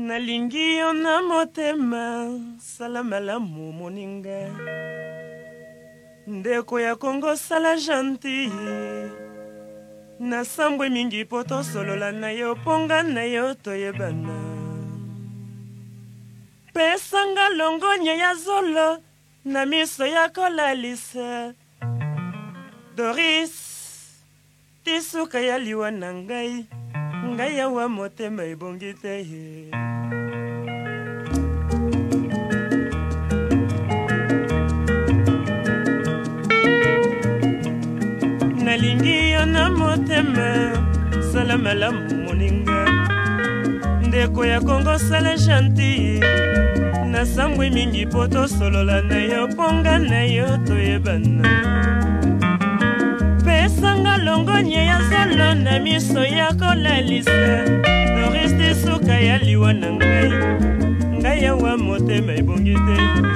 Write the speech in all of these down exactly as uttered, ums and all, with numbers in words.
nalingi yo na motema sala malamu moninga ndeko ya Kongo sala gentille na sambwe mingi po tosolola na yo ponga na yo toyebana pesanga longonya ya zolo na miso ya kolalisa Doris tisuka ya liwa na ngai ngai ya wa motema ebongi te ye nalingi yo na motema sala malamu moninga ndeko ya Kongo sala gentille na sambwe mingi po tosolola na yo ponga na yo toyebana pesanga longonya ya zolo na miso ya kolalisa Doris tisuka ya liwa na ngai ngai ya wa motema ebongi te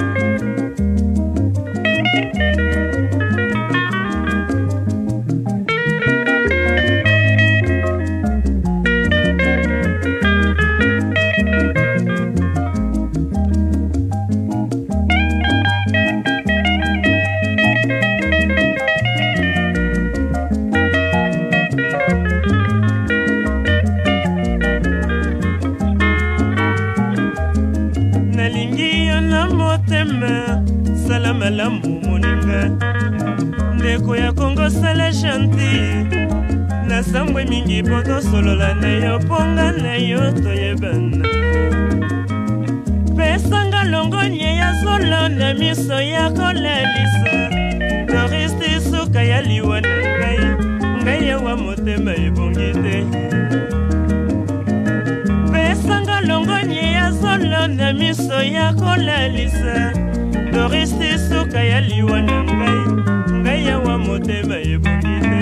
sala malamu moninga ndeko ya Kongo sala gentille na sambwe mingi po tosolola na yo ponga na yo toyebana pesanga longonya ya zolo na miso ya kolalisa Doris tisuka ya liwa na ngai ngai ya wa motema ebongi te pesanga longonya ya zolo na miso ya kolalisa Doris tisuka ya liwa na ngai ngai ya wa motema ebongi te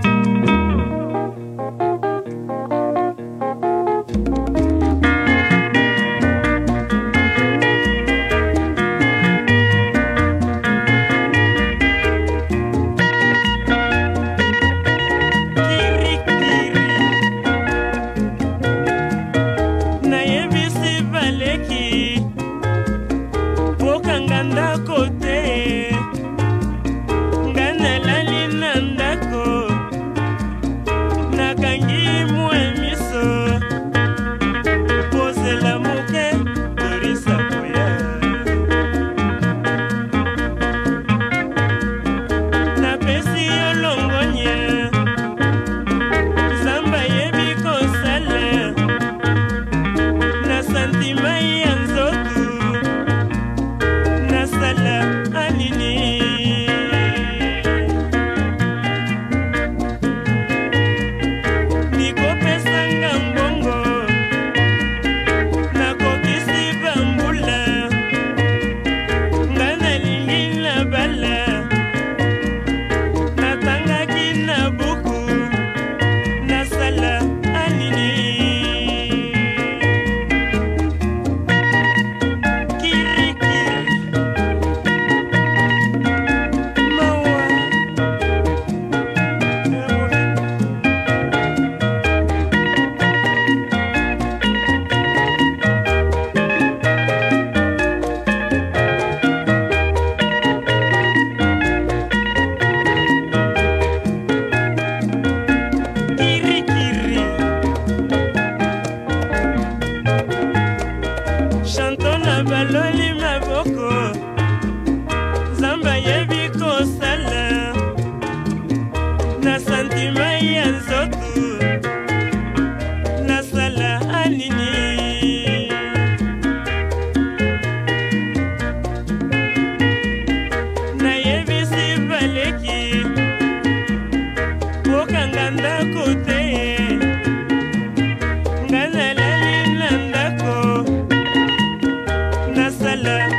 baloli maboko zamba yebi kosala na santima ya nzoto na sala anini na yebi si baleki okanganda kote ngana lali nandako Sala